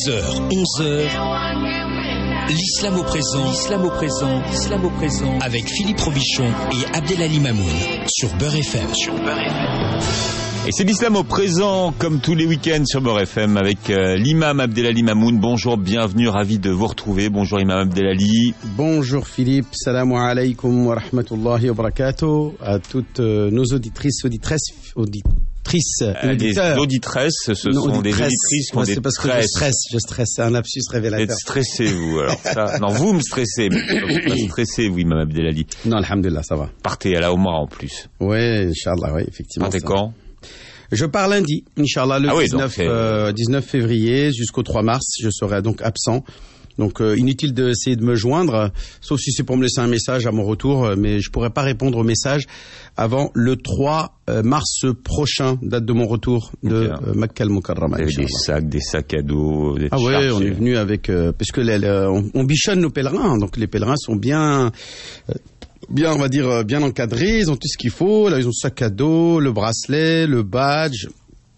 10h, 11h, l'islam au présent, avec Philippe Robichon et Abdelali Mamoun sur Beurre FM. Et c'est l'islam au présent, comme tous les week-ends sur Beurre FM, avec l'imam Abdelali Mamoun. Bonjour, bienvenue, ravi de vous retrouver. Bonjour imam Abdelali. Bonjour Philippe, salam alaikum wa rahmatullahi wa barakatuh à toutes nos auditrices et auditeurs. Les auditresses, ce sont des auditrices qui ont des c'est parce que je stresse, c'est un lapsus révélateur. Vous êtes stressé, vous, alors ça. Non, vous me stressez, mais pas stressé, oui, imam Abdelali. Non, alhamdulillah, ça va. Partez à la Oumra en plus. Oui, Inch'Allah, oui, effectivement. Partez quand ? Je pars lundi, Inch'Allah, le 19 février jusqu'au 3 mars. Je serai donc absent. Donc, inutile d'essayer de me joindre, sauf si c'est pour me laisser un message à mon retour, mais je pourrai pas répondre au message avant le 3 mars prochain, date de mon retour de Makka al-Mukarrama. Des sacs à dos, des charges. Ah ouais, on est venu avec, parce que on bichonne nos pèlerins, donc les pèlerins sont bien, on va dire, bien encadrés, ils ont tout ce qu'il faut, là ils ont le sac à dos, le bracelet, le badge,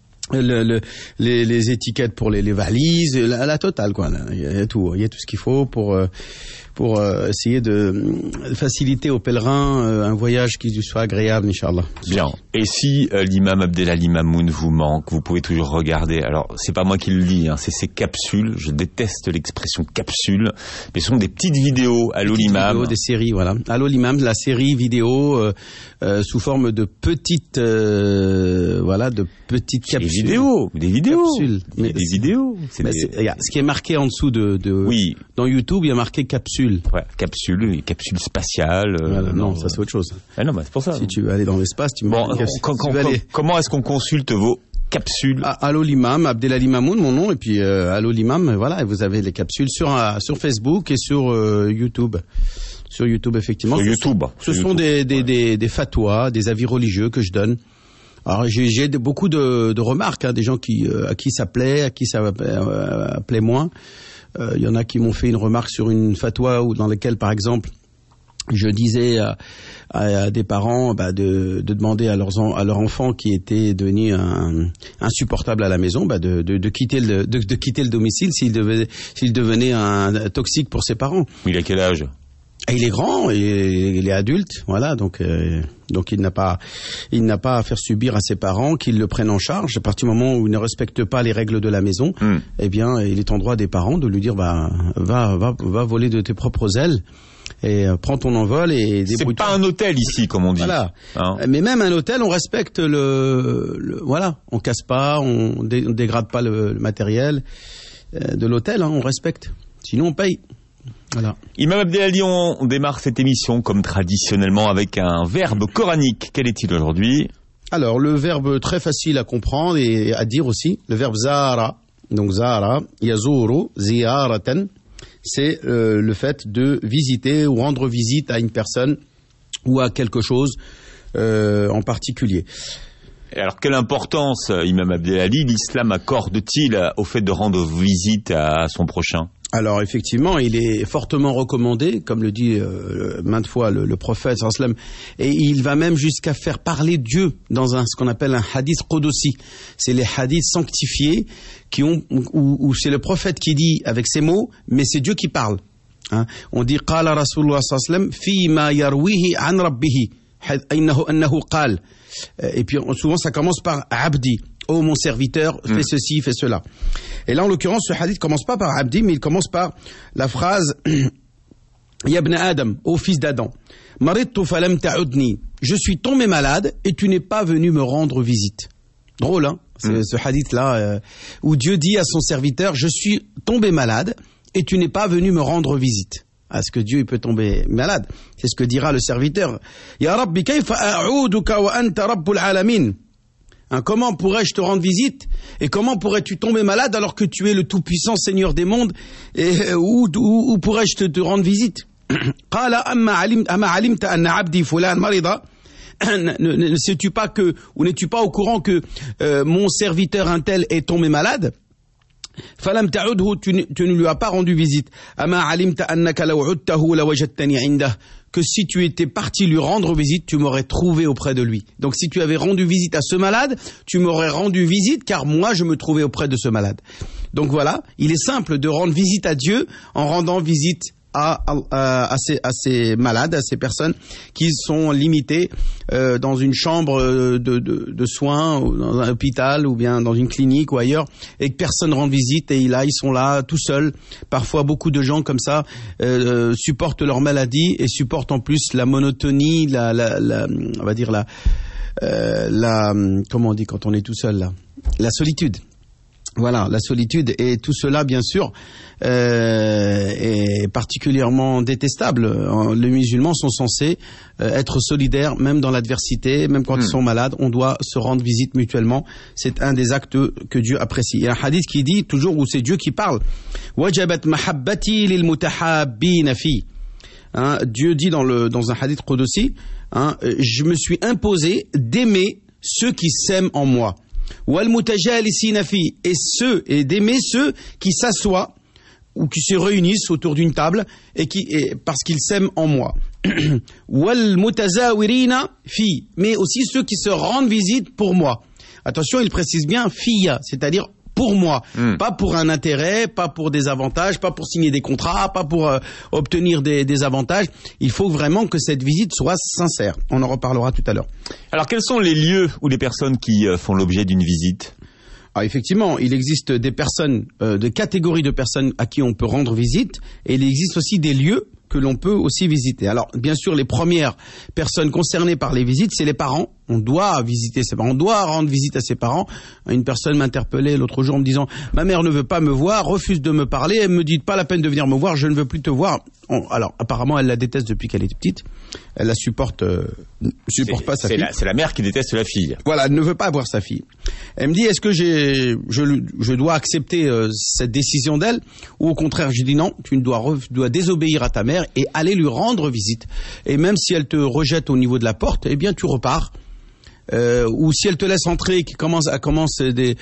les étiquettes pour les valises, la totale quoi. Il y a tout ce qu'il faut pour essayer de faciliter aux pèlerins un voyage qui lui soit agréable, Inch'Allah. Bien. Et si l'imam Abdelali Mamoun vous manque, vous pouvez toujours regarder. Alors, c'est pas moi qui le dis, hein, c'est ces capsules. Je déteste l'expression capsule, mais ce sont des petites vidéos. Allô l'imam. Des séries, voilà. Allô l'imam, la série vidéo sous forme de petites, de petites capsules. Des vidéos. Capsules. Mais des vidéos. Ce qui est marqué en dessous oui. Dans YouTube, il y a marqué capsule. Ouais, capsule spatiale. Voilà, non, ça c'est autre chose. Ah non, mais c'est pour ça. Si tu veux aller dans l'espace, tu me comment est-ce qu'on consulte vos capsules? Allô l'imam, Abdelali Mamoun, mon nom, et puis allô l'imam, voilà, vous avez les capsules sur Facebook et sur YouTube. Sur YouTube, effectivement. Ce sont des fatwas, des avis religieux que je donne. Alors j'ai beaucoup de remarques, des gens à qui ça plaît, à qui ça plaît moins. Il y en a qui m'ont fait une remarque sur une fatwa dans laquelle, par exemple, je disais à des parents de demander à leur enfant qui était devenu insupportable à la maison, de quitter le domicile s'il devenait un toxique pour ses parents. Il a quel âge ? Et il est grand et il est adulte, voilà, donc il n'a pas à faire subir à ses parents qu'ils le prennent en charge. À partir du moment où il ne respecte pas les règles de la maison, eh bien, il est en droit des parents de lui dire va voler de tes propres ailes et prends ton envol et débrouille-toi. C'est pas un hôtel ici, comme on dit. Voilà. Hein. Mais même un hôtel, on respecte voilà, on casse pas, on dégrade pas le matériel de l'hôtel, on respecte. Sinon on paye. Voilà. Imam Abdelali, on démarre cette émission comme traditionnellement avec un verbe coranique. Quel est-il aujourd'hui ? Alors, le verbe très facile à comprendre et à dire aussi, le verbe zara. Donc zara, yazuru, ziyaratan, c'est le fait de visiter ou rendre visite à une personne ou à quelque chose en particulier. Et alors, quelle importance, Imam Abdelali, l'islam accorde-t-il au fait de rendre visite à son prochain ? Alors effectivement, il est fortement recommandé, comme le dit maintes fois le prophète sallallahu alayhi wa sallam, et il va même jusqu'à faire parler Dieu dans ce qu'on appelle un hadith qudsi. C'est les hadiths sanctifiés où c'est le prophète qui dit avec ses mots, mais c'est Dieu qui parle. Hein. On dit qala Rasulullah sallallahu alayhi wa sallam fi ma yarwihi an rabbih annahu qala. Et puis souvent ça commence par abdi. Oh mon serviteur, fais ceci, fais cela. Et là, en l'occurrence, ce hadith commence pas par Abdi, mais il commence par la phrase Ya ibn Adam, ô fils d'Adam, maridtu falam ta'udni. Je suis tombé malade et tu n'es pas venu me rendre visite. Drôle, hein, c'est ce hadith-là où Dieu dit à son serviteur je suis tombé malade et tu n'es pas venu me rendre visite. Est-ce que Dieu il peut tomber malade? C'est ce que dira le serviteur. Ya Rabbi, kayfa a'uduka wa anta rabbul alamin. Comment pourrais-je te rendre visite et comment pourrais-tu tomber malade alors que tu es le tout-puissant Seigneur des mondes et où pourrais-je te rendre visite? Ne sais-tu pas ou n'es-tu pas au courant que mon serviteur un tel est tombé malade? Falam ta'udhu, tu ne lui as pas rendu visite. Ama alimta annaka law udtahu lawajadtani indah. que si tu étais parti lui rendre visite, tu m'aurais trouvé auprès de lui. Donc si tu avais rendu visite à ce malade, tu m'aurais rendu visite car moi je me trouvais auprès de ce malade. Donc voilà, il est simple de rendre visite à Dieu en rendant visite à ces malades, à ces personnes qui sont limitées dans une chambre de soins, ou dans un hôpital, ou bien dans une clinique ou ailleurs, et que personne rend visite, et ils sont là tout seuls. Parfois, beaucoup de gens comme ça supportent leur maladie et supportent en plus la monotonie, on va dire comment on dit quand on est tout seul là, la solitude. Voilà, la solitude, et tout cela, bien sûr, est particulièrement détestable. Les musulmans sont censés être solidaires, même dans l'adversité, même quand ils sont malades. On doit se rendre visite mutuellement. C'est un des actes que Dieu apprécie. Il y a un hadith qui dit, toujours où c'est Dieu qui parle, « Wajabat mahabbati lil mutahabbina fi » Dieu dit dans un hadith qudsi, je me suis imposé d'aimer ceux qui s'aiment en moi. Et d'aimer ceux qui s'assoient ou qui se réunissent autour d'une table parce qu'ils s'aiment en moi. Mais aussi ceux qui se rendent visite pour moi. Attention, il précise bien fiya, c'est-à-dire pour moi, pas pour un intérêt, pas pour des avantages, pas pour signer des contrats, pas pour obtenir des avantages. Il faut vraiment que cette visite soit sincère. On en reparlera tout à l'heure. Alors, quels sont les lieux ou les personnes qui font l'objet d'une visite ? Ah, effectivement, il existe des personnes, des catégories de personnes à qui on peut rendre visite, et il existe aussi des lieux que l'on peut aussi visiter. Alors, bien sûr, les premières personnes concernées par les visites, c'est les parents. On doit visiter ses parents, on doit rendre visite à ses parents. Une personne m'interpellait l'autre jour en me disant « Ma mère ne veut pas me voir, refuse de me parler, elle me dit pas la peine de venir me voir, je ne veux plus te voir. » Alors, apparemment, elle la déteste depuis qu'elle est petite. Elle la supporte pas sa fille. C'est la mère qui déteste la fille. Voilà, elle ne veut pas voir sa fille. Elle me dit, est-ce que je dois accepter cette décision d'elle, ou au contraire, je dis non, tu dois désobéir à ta mère et aller lui rendre visite. Et même si elle te rejette au niveau de la porte, eh bien tu repars. Ou si elle te laisse entrer et qu'il commence des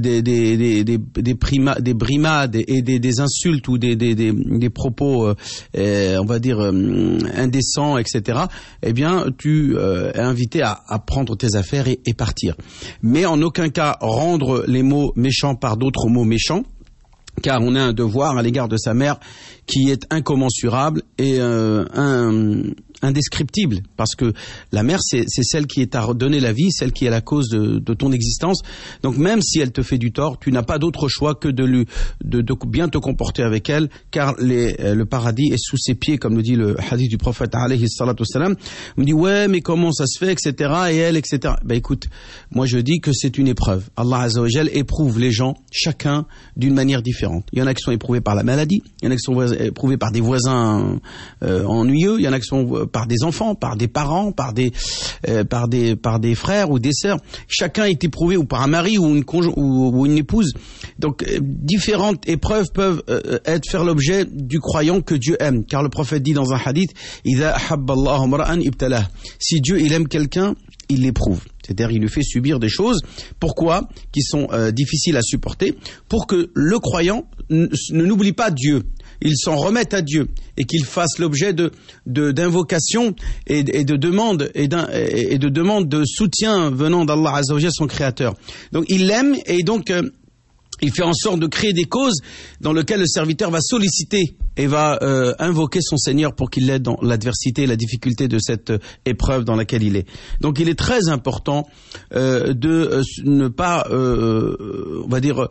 brimades et des insultes ou des propos on va dire indécents, etc., eh bien tu es invité à prendre tes affaires et partir. Mais en aucun cas rendre les mots méchants par d'autres mots méchants, car on a un devoir à l'égard de sa mère qui est incommensurable et indescriptible, parce que la mère, c'est celle qui t'a donné la vie, celle qui est la cause de ton existence. Donc même si elle te fait du tort, tu n'as pas d'autre choix que de bien te comporter avec elle, car le paradis est sous ses pieds, comme le dit le hadith du prophète alayhi salatu wassalam. On me dit ouais, mais comment ça se fait, etc. Et elle, etc. Ben écoute, moi je dis que c'est une épreuve. Allah Azza wa Jal éprouve les gens, chacun d'une manière différente. Il y en a qui sont éprouvés par la maladie, il y en a qui sont éprouvés par des voisins ennuyeux, il y en a qui sont par des enfants, par des parents, par des frères ou des sœurs. Chacun est éprouvé, ou par un mari ou une épouse. Donc différentes épreuves peuvent faire l'objet du croyant que Dieu aime, car le prophète dit dans un hadith, Idha ahabba Allahu mar'an ibtalah. Si Dieu il aime quelqu'un, il l'éprouve. C'est-à-dire il lui fait subir des choses. Pourquoi ? Qui sont difficiles à supporter, pour que le croyant ne n'oublie pas Dieu. Il s'en remette à Dieu et qu'il fasse l'objet d'invocations et de demandes et de demandes de soutien venant d'Allah Azza wa Jalla, son créateur. Donc il l'aime, et donc il fait en sorte de créer des causes dans lesquelles le serviteur va solliciter et va invoquer son Seigneur pour qu'il l'aide dans l'adversité et la difficulté de cette épreuve dans laquelle il est. Donc il est très important de ne pas, on va dire,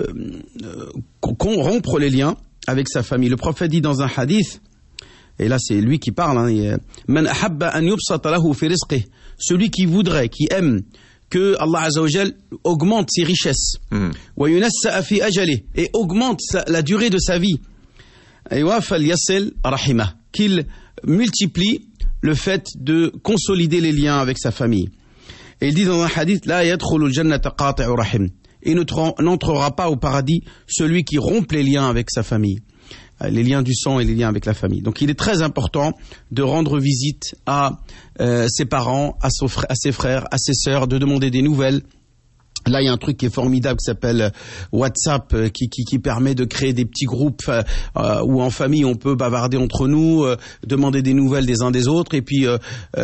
rompre les liens avec sa famille. Le prophète dit dans un hadith, et là c'est lui qui parle, Man ahabba an yubsata lahu fi rizqihi, celui qui voudrait, qui aime que Allah Azza wa Jal augmente ses richesses, wa yunassa fi ajalihi, et augmente la durée de sa vie, et wa falyasil rahimah, qu'il multiplie le fait de consolider les liens avec sa famille. Et il dit dans un hadith, la yadkhulu al-jannata qati'u rahim, et n'entrera pas au paradis celui qui rompt les liens avec sa famille, les liens du sang et les liens avec la famille. Donc il est très important de rendre visite à ses parents, à ses frères, à ses sœurs, de demander des nouvelles. Là, il y a un truc qui est formidable qui s'appelle WhatsApp, qui permet de créer des petits groupes où en famille on peut bavarder entre nous, demander des nouvelles des uns des autres, et puis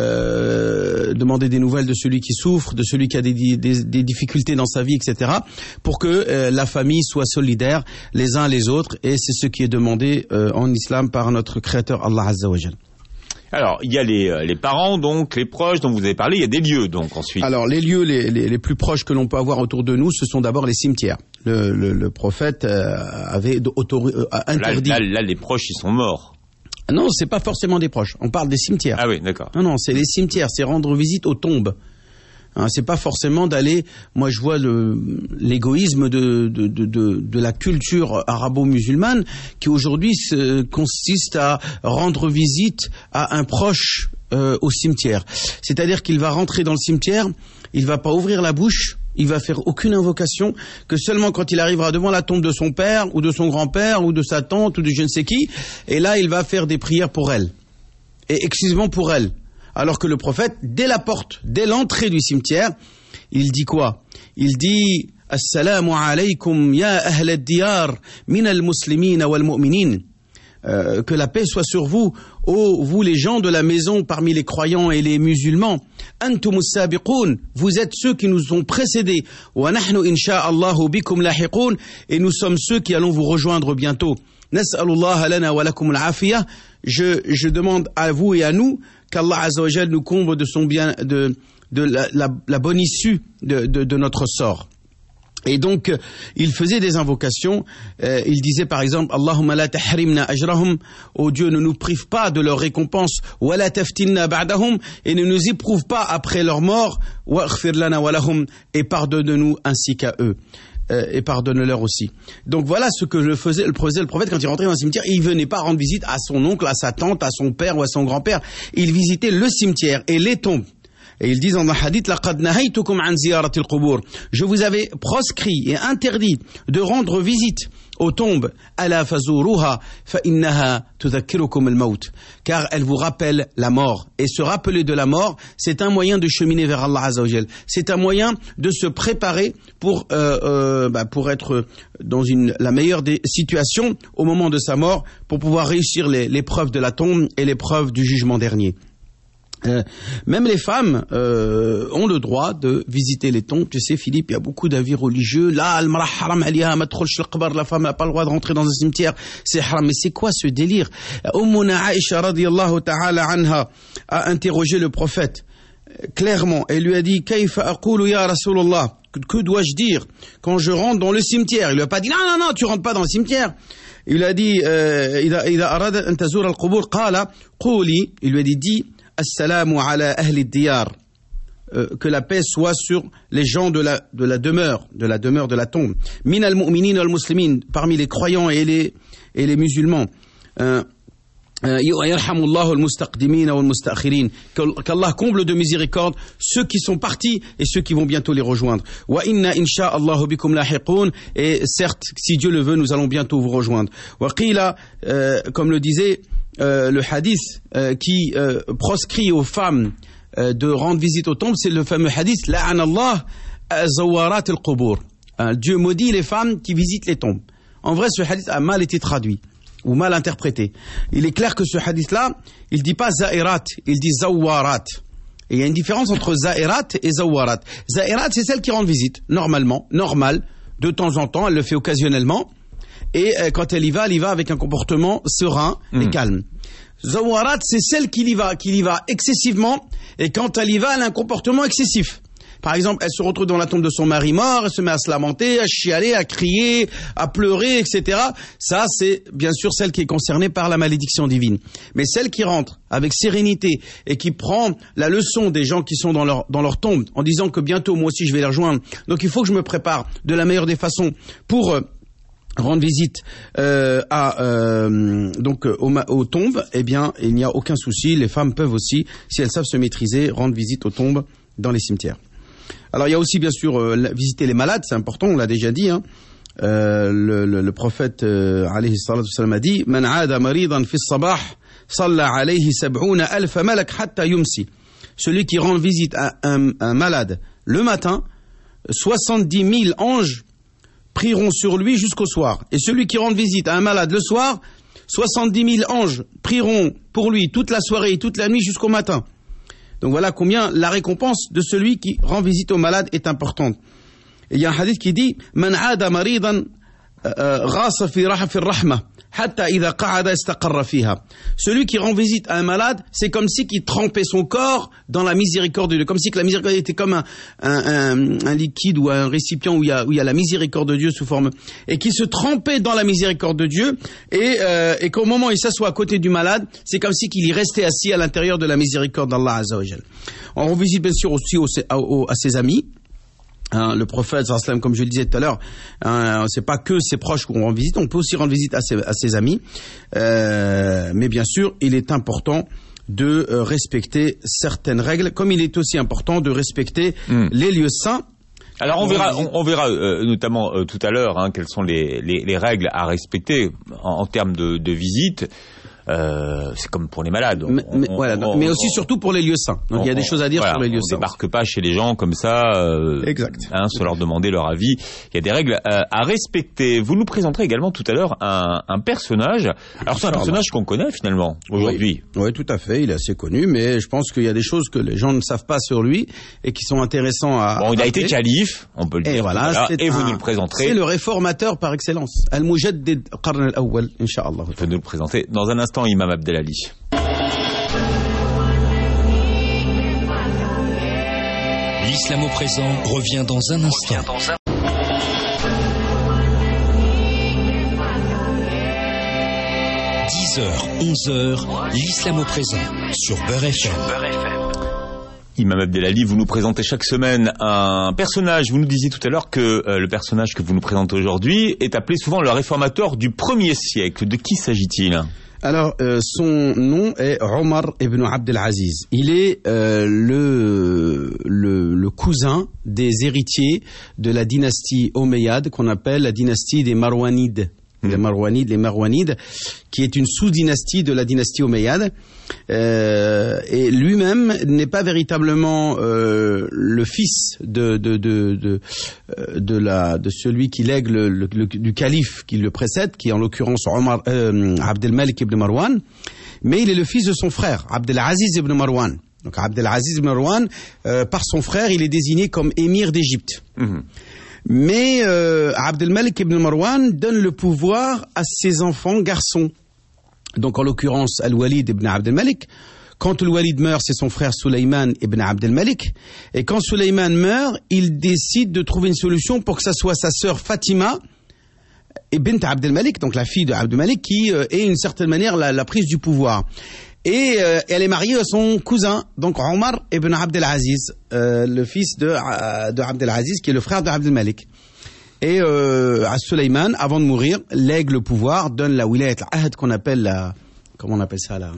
demander des nouvelles de celui qui souffre, de celui qui a des difficultés dans sa vie, etc. Pour que la famille soit solidaire les uns les autres, et c'est ce qui est demandé en islam par notre Créateur Allah Azza wa Jal. Alors, il y a les parents, donc, les proches dont vous avez parlé, il y a des lieux, donc, ensuite. Alors, les lieux les plus proches que l'on peut avoir autour de nous, ce sont d'abord les cimetières. Le prophète avait interdit... Là, les proches, ils sont morts. Non, c'est pas forcément des proches. On parle des cimetières. Ah oui, d'accord. Non, c'est les cimetières, c'est rendre visite aux tombes. C'est pas forcément d'aller. Moi, je vois l'égoïsme de la culture arabo-musulmane qui aujourd'hui consiste à rendre visite à un proche au cimetière. C'est-à-dire qu'il va rentrer dans le cimetière, il va pas ouvrir la bouche, il va faire aucune invocation, que seulement quand il arrivera devant la tombe de son père ou de son grand-père ou de sa tante ou de je ne sais qui, et là, il va faire des prières pour elle, et exclusivement pour elle. Alors que le prophète, dès la porte, dès l'entrée du cimetière, il dit quoi? Il dit « Assalamu alaykum ya ahl ad-diyar min al-muslimin wal-mu'minin » que la paix soit sur vous, ô vous les gens de la maison parmi les croyants et les musulmans. Antum as-sabiqun, vous êtes ceux qui nous ont précédés. Wa nahnu insha'Allahu bikum lahiqun, et nous sommes ceux qui allons vous rejoindre bientôt. Nas'alullah lana wa lakum al-afiyah. Je demande à vous et à nous qu'Allah Azza wa Jal nous comble de son bien, de la bonne issue de notre sort. Et donc, il faisait des invocations. Il disait par exemple, Allahumma la tahrimna ajrahum, ô Dieu, ne nous prive pas de leur récompense, wa la taftinna ba'dahum, et ne nous éprouve pas après leur mort, wa aghfir lana wa lahum, et pardonne-nous ainsi qu'à eux. Et pardonne-leur aussi. Donc voilà ce que faisait le prophète quand il rentrait dans un cimetière. Il venait pas rendre visite à son oncle, à sa tante, à son père ou à son grand-père. Il visitait le cimetière et les tombes. Et ils disent dans le hadith, laqad nahaytukum an ziyarati al-qubur. Je vous avais proscrit et interdit de rendre visite aux tombes. Ala fazuruha fa innaha tudhakkirukum al-maut. Car elle vous rappelle la mort. Et se rappeler de la mort, c'est un moyen de cheminer vers Allah Azza wa Jal. C'est un moyen de se préparer pour être dans la meilleure des situations au moment de sa mort, pour pouvoir réussir l'épreuve de la tombe et l'épreuve du jugement dernier. Même les femmes ont le droit de visiter les tombes. Tu sais, Philippe, il y a beaucoup d'avis religieux. Là, la femme n'a pas le droit de rentrer dans un cimetière, c'est haram. Mais c'est quoi ce délire? Ummuna Aïcha radiyallahu ta'ala anha a interrogé le prophète clairement et lui a dit, Kayfa aqulu ya Rasulullah, que dois-je dire quand je rentre dans le cimetière? Il lui a pas dit non, tu rentres pas dans le cimetière. Il a dit إذا أراد أن تزور القبور قال قولي, il lui a dit Assalamu ala ahli diyar, que la paix soit sur les gens de la demeure de la tombe. Min al-mu'minin wal-muslimin, parmi les croyants et les musulmans. Yarhamullahu al-mustaqdimin wal-mustakhirin, qu'Allah comble de miséricorde ceux qui sont partis et ceux qui vont bientôt les rejoindre. Wa inna insha'Allahu bikum lahiqun, et certes, si Dieu le veut, nous allons bientôt vous rejoindre. Wa qila, comme le disait le hadith qui proscrit aux femmes de rendre visite aux tombes, c'est le fameux hadith la'anallah zawarat al-qubur. Dieu maudit les femmes qui visitent les tombes. En vrai, ce hadith a mal été traduit ou mal interprété. Il est clair que ce hadith-là, il dit pas za'irat, il dit zawarat. Et il y a une différence entre za'irat et zawarat. Za'irat, c'est celle qui rend visite, normal, de temps en temps, elle le fait occasionnellement. Et quand elle y va avec un comportement serein et calme. Zawarat, c'est celle qui y va excessivement, et quand elle y va, elle a un comportement excessif. Par exemple, elle se retrouve dans la tombe de son mari mort, elle se met à se lamenter, à chialer, à crier, à pleurer, etc. Ça, c'est bien sûr celle qui est concernée par la malédiction divine. Mais celle qui rentre avec sérénité et qui prend la leçon des gens qui sont dans leur tombe, en disant que bientôt, moi aussi, je vais les rejoindre. Donc, il faut que je me prépare de la meilleure des façons pour rendre visite aux tombes. Eh bien, il n'y a aucun souci. Les femmes peuvent aussi, si elles savent se maîtriser, rendre visite aux tombes dans les cimetières. Alors, il y a aussi, bien sûr, visiter les malades, c'est important, on l'a déjà dit. Le prophète, alayhi salatu wassalam, a dit « Man aada maridan fi sabah, salla alayhi sab'una alfa malak hatta yumsi » Celui qui rend visite à un malade le matin, 70 000 anges prieront sur lui jusqu'au soir. Et celui qui rend visite à un malade le soir, 70 000 anges prieront pour lui toute la soirée et toute la nuit jusqu'au matin. Donc voilà combien la récompense de celui qui rend visite au malade est importante. Et il y a un hadith qui dit « Man aada maridan ghasa fi rahma hatta idha qa'ada istaqarra fiha » Celui qui rend visite à un malade, c'est comme si qu'il trempait son corps dans la miséricorde de Dieu. Comme si que la miséricorde était comme un liquide ou un récipient où il y a la miséricorde de Dieu sous forme. Et qui se trempait dans la miséricorde de Dieu. Et qu'au moment où il s'assoit à côté du malade, c'est comme si qu'il y restait assis à l'intérieur de la miséricorde d'Allah Azza wa Jal. On rend visite bien sûr aussi à ses amis. Le prophète, comme je le disais tout à l'heure, c'est pas que ses proches qu'on rend visite, on peut aussi rendre visite à ses amis. Mais bien sûr, il est important de respecter certaines règles, comme il est aussi important de respecter les lieux saints. Alors on verra notamment tout à l'heure quelles sont les règles à respecter en termes de visite. C'est comme pour les malades. Mais aussi surtout pour les lieux saints. Donc il y a des choses à dire sur les lieux saints. On ne débarque pas chez les gens comme ça, exact. Sans leur demander leur avis. Il y a des règles à respecter. Vous nous présenterez également tout à l'heure un personnage. Alors c'est un personnage qu'on connaît finalement aujourd'hui. Oui, tout à fait. Il est assez connu, mais je pense qu'il y a des choses que les gens ne savent pas sur lui et qui sont intéressants à. Bon, il a été calife, on peut le dire. Et vous nous le présenterez. C'est le réformateur par excellence. Al-Mujaddid Qarn al-Awwal, Inch'Allah. Vous nous le présenter dans un instant. Imam Abdelali. L'islam au présent revient dans un instant. 10h, 11h, l'islam au présent sur Beurre FM. Imam Abdelali, vous nous présentez chaque semaine un personnage. Vous nous disiez tout à l'heure que le personnage que vous nous présentez aujourd'hui est appelé souvent le réformateur du 1er siècle. De qui s'agit-il ? Alors, son nom est Omar ibn Abdelaziz. Il est le cousin des héritiers de la dynastie omeyyade qu'on appelle la dynastie des Marwanides. Les Marwanides, qui est une sous-dynastie de la dynastie omeyyade. Et lui-même n'est pas véritablement le fils de celui qui lègue du calife qui le précède, qui est en l'occurrence Omar Abdelmalik ibn Marwan, mais il est le fils de son frère Abdelaziz ibn Marwan. Donc Abdelaziz ibn Marwan, par son frère, il est désigné comme émir d'Égypte. Mais Abdelmalik ibn Marwan donne le pouvoir à ses enfants garçons. Donc en l'occurrence Al-Walid ibn Abdelmalik. Quand Al-Walid meurt, c'est son frère Sulayman ibn Abdelmalik. Et quand Sulayman meurt, il décide de trouver une solution pour que ça soit sa sœur Fatima ibn Abdelmalik, donc la fille de Abdelmalik, qui ait d'une certaine manière la prise du pouvoir. Et elle est mariée à son cousin, donc Omar ibn Abdelaziz, le fils de Abdelaziz, qui est le frère de Abdelmalik. Et Sulayman, avant de mourir, lègue le pouvoir, donne la wilayat al-ahd qu'on appelle comment on appelle ça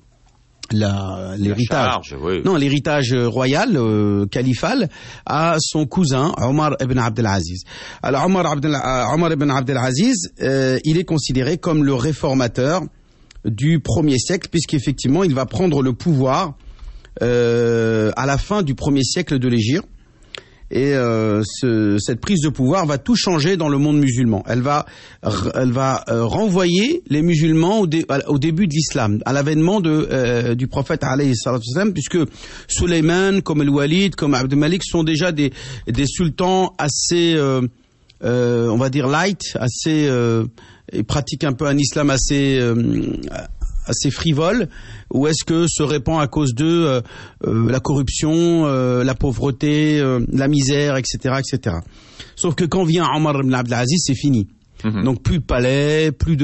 l'héritage. Non, l'héritage royal, califal, à son cousin Omar ibn Abdelaziz. Alors Omar ibn Abdelaziz, il est considéré comme le réformateur du 1er siècle, puisqu'effectivement il va prendre le pouvoir à la fin du 1er siècle de l'Hégire. Et cette prise de pouvoir va tout changer dans le monde musulman. Elle va renvoyer les musulmans au début de l'islam, à l'avènement du prophète alayhi salatu wassalam, puisque Sulayman, comme Al-Walid, comme Abdelmalik sont déjà des sultans assez on va dire light, assez ils pratiquent un peu un islam assez frivole, ou est-ce que se répand à cause de la corruption, la pauvreté, la misère, etc., etc. Sauf que quand vient Omar ibn Abdelaziz, c'est fini. Donc plus de palais, plus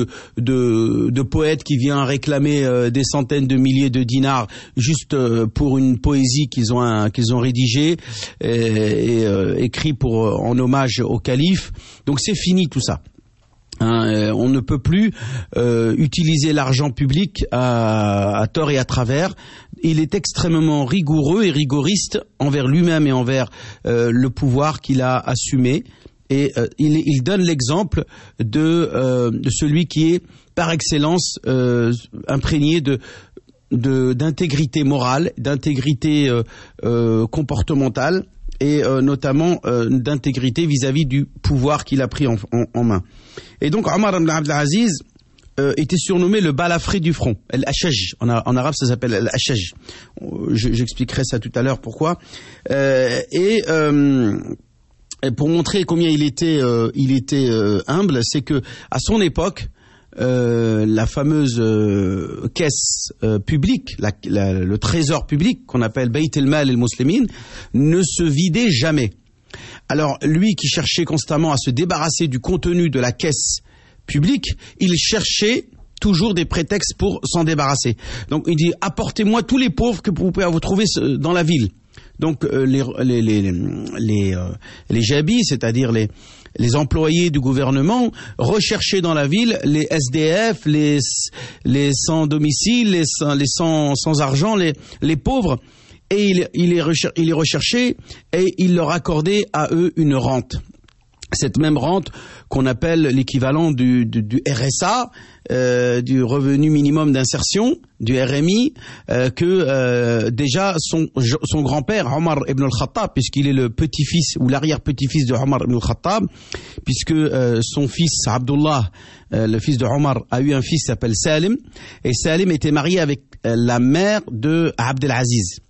de poètes qui viennent réclamer des centaines de milliers de dinars juste pour une poésie qu'ils ont rédigée et écrit en hommage au calife. Donc c'est fini tout ça. On ne peut plus utiliser l'argent public à tort et à travers. Il est extrêmement rigoureux et rigoriste envers lui-même et envers le pouvoir qu'il a assumé. Et il donne l'exemple de celui qui est par excellence imprégné d'intégrité morale, d'intégrité comportementale, et notamment d'intégrité vis-à-vis du pouvoir qu'il a pris en main. Et donc Omar ibn Abdel Aziz était surnommé le balafré du front, Al-Ashaj. En arabe, ça s'appelle Al-Ashaj. J'expliquerai ça tout à l'heure pourquoi. Et pour montrer combien il était humble, c'est que à son époque, la fameuse caisse publique, le trésor public qu'on appelle Bayt el-Mal el-Muslimin, ne se vidait jamais. Alors lui qui cherchait constamment à se débarrasser du contenu de la caisse publique, il cherchait toujours des prétextes pour s'en débarrasser. Donc il dit apportez-moi tous les pauvres que vous pouvez vous trouver dans la ville. Donc les jabis, c'est-à-dire les employés du gouvernement, recherchaient dans la ville les SDF, les sans domicile, les sans argent, les pauvres, et il les recherchait et il leur accordait à eux une rente. Cette même rente qu'on appelle l'équivalent du RSA, du revenu minimum d'insertion, du RMI, que déjà son grand-père Omar ibn al-Khattab, puisqu'il est le petit-fils ou l'arrière-petit-fils de Omar ibn al-Khattab, puisque son fils Abdullah, le fils de Omar, a eu un fils qui s'appelle Salim, et Salim était marié avec la mère de Abdel Aziz.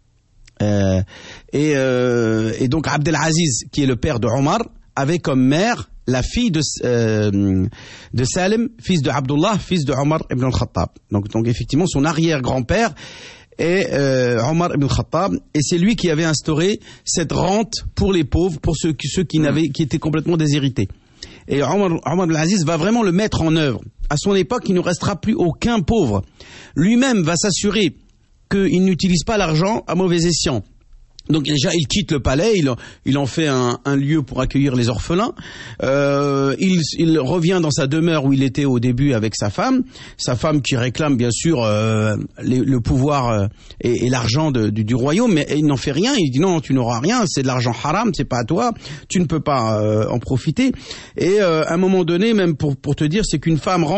Et donc Abdel Aziz, qui est le père de Omar, avait comme mère la fille de Salim, fils de Abdullah, fils de Omar ibn al-Khattab. Donc effectivement, son arrière-grand-père est Omar ibn al-Khattab, et c'est lui qui avait instauré cette rente pour les pauvres, pour ceux qui étaient complètement déshérités. Et Omar ibn al-Aziz va vraiment le mettre en œuvre. À son époque, il ne restera plus aucun pauvre. Lui-même va s'assurer qu'il n'utilise pas l'argent à mauvais escient. Donc déjà, il quitte le palais, il en fait un lieu pour accueillir les orphelins. Il revient dans sa demeure où il était au début avec sa femme qui réclame bien sûr le pouvoir et l'argent du royaume, mais il n'en fait rien. Il dit non, tu n'auras rien, c'est de l'argent haram, c'est pas à toi, tu ne peux pas en profiter. Et à un moment donné, même pour te dire, c'est qu'une femme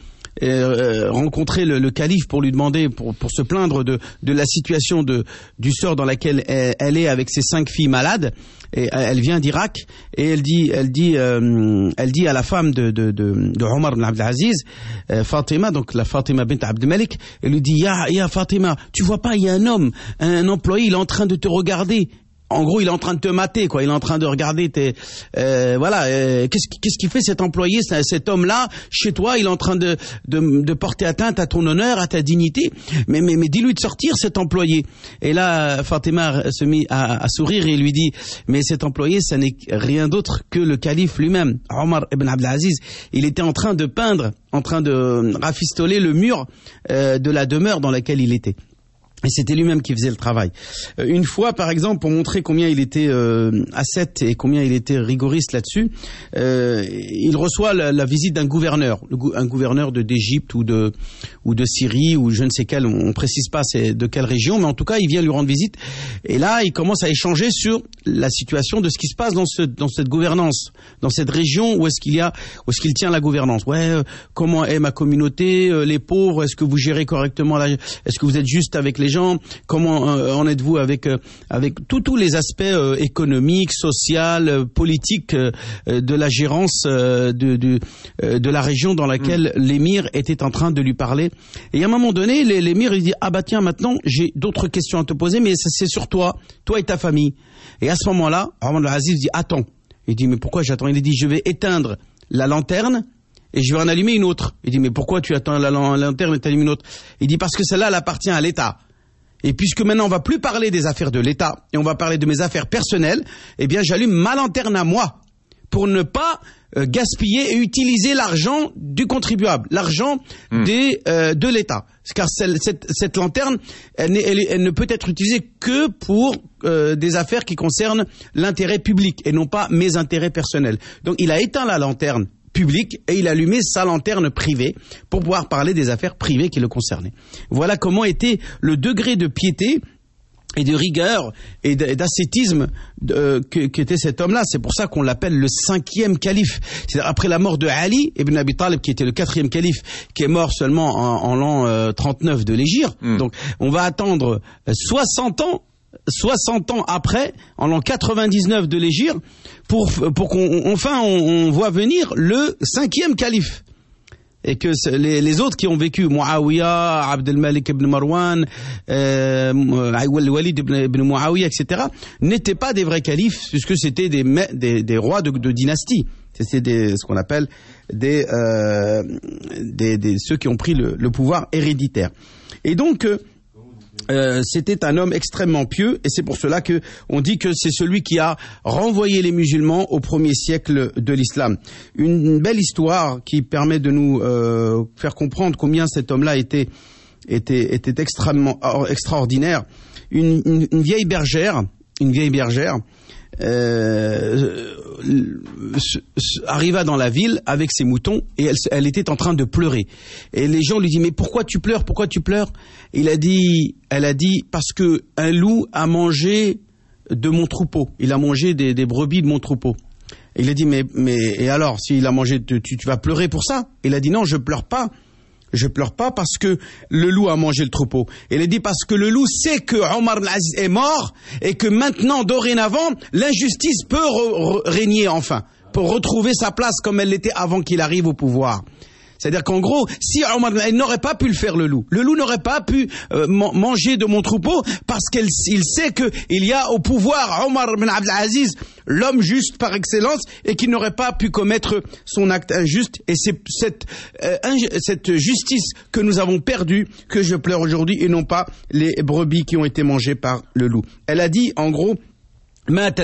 rencontrer le calife pour lui demander, pour se plaindre de la situation du sort dans laquelle elle est avec ses 5 filles malades, et elle vient d'Irak, et elle dit à la femme de Omar ibn Abdel Aziz, Fatima, donc la Fatima bint Abd Malik, elle lui dit ya Fatima, tu vois pas, il y a un homme, un employé, il est en train de te regarder. En gros, il est en train de te mater, quoi. Il est en train de regarder qu'est-ce qu'il fait cet employé, cet homme-là, chez toi. Il est en train de porter atteinte à ton honneur, à ta dignité. Mais dis-lui de sortir, cet employé. Et là, Fatima se mit à sourire et lui dit, mais cet employé, ça n'est rien d'autre que le calife lui-même, Omar ibn Abdel Aziz. Il était en train de peindre, en train de rafistoler le mur de la demeure dans laquelle il était. Et c'était lui-même qui faisait le travail. Une fois, par exemple, pour montrer combien il était ascète et combien il était rigoriste là-dessus, il reçoit la visite d'un gouverneur, un gouverneur d'Égypte ou de Syrie ou je ne sais quel, on précise pas c'est de quelle région, mais en tout cas, il vient lui rendre visite. Et là, il commence à échanger sur la situation de ce qui se passe dans cette gouvernance, dans cette région où est-ce qu'il tient la gouvernance. Comment est ma communauté, les pauvres, est-ce que vous gérez correctement est-ce que vous êtes juste avec les gens, comment en êtes-vous avec tous les aspects économiques, sociaux, politiques de la gérance de la région dans laquelle l'émir était en train de lui parler. Et à un moment donné, l'émir il dit tiens, maintenant j'ai d'autres questions à te poser, mais c'est sur toi et ta famille. Et à ce moment-là, Omar ibn Aziz dit attends. Il dit mais pourquoi j'attends? Il dit je vais éteindre la lanterne et je vais en allumer une autre. Il dit mais pourquoi tu attends la lanterne et tu allumes une autre? Il dit parce que celle-là elle appartient à l'État. Et puisque maintenant on va plus parler des affaires de l'État et on va parler de mes affaires personnelles, eh bien j'allume ma lanterne à moi pour ne pas gaspiller et utiliser l'argent du contribuable, l'argent de l'État. Car cette lanterne, elle ne peut être utilisée que pour des affaires qui concernent l'intérêt public et non pas mes intérêts personnels. Donc il a éteint la lanterne public et il allumait sa lanterne privée pour pouvoir parler des affaires privées qui le concernaient. Voilà comment était le degré de piété et de rigueur et d'ascétisme qu'était cet homme-là. C'est pour ça qu'on l'appelle le 5e calife. C'est-à-dire après la mort de Ali ibn Abi Talib, qui était le 4e calife, qui est mort seulement en l'an 39 de l'Hégire. Donc on va attendre 60 ans 60 ans après, en l'an 99 de l'Hégire, pour qu'on on voit venir le 5e calife. Et que les autres qui ont vécu, Muawiyah, Abdel Malik ibn Marwan, Walid ibn Muawiyah, etc., n'étaient pas des vrais califes, puisque c'était des rois de dynastie. C'était ce qu'on appelle ceux qui ont pris le pouvoir héréditaire. Et donc, c'était un homme extrêmement pieux, et c'est pour cela que on dit que c'est celui qui a renvoyé les musulmans au 1er siècle de l'islam. Une belle histoire qui permet de nous faire comprendre combien cet homme-là était extrêmement extraordinaire. Une vieille bergère arriva dans la ville avec ses moutons et elle était en train de pleurer. Et les gens lui disent: mais pourquoi tu pleures? Elle a dit parce que un loup a mangé de mon troupeau. Il a mangé des brebis de mon troupeau. Et il a dit mais et alors, s'il a mangé, tu vas pleurer pour ça? Il a dit: non, je pleure pas parce que le loup a mangé le troupeau. Et il a dit parce que le loup sait que Omar al-Aziz est mort et que maintenant, dorénavant, l'injustice peut régner enfin, pour retrouver sa place comme elle l'était avant qu'il arrive au pouvoir. C'est-à-dire qu'en gros, si Omar n'aurait pas pu le faire, le loup n'aurait pas pu manger de mon troupeau parce qu'il sait qu'il y a au pouvoir Omar ibn Abdel Aziz, l'homme juste par excellence, et qu'il n'aurait pas pu commettre son acte injuste. Et c'est cette justice que nous avons perdue que je pleure aujourd'hui, et non pas les brebis qui ont été mangées par le loup. Elle a dit, en gros, مات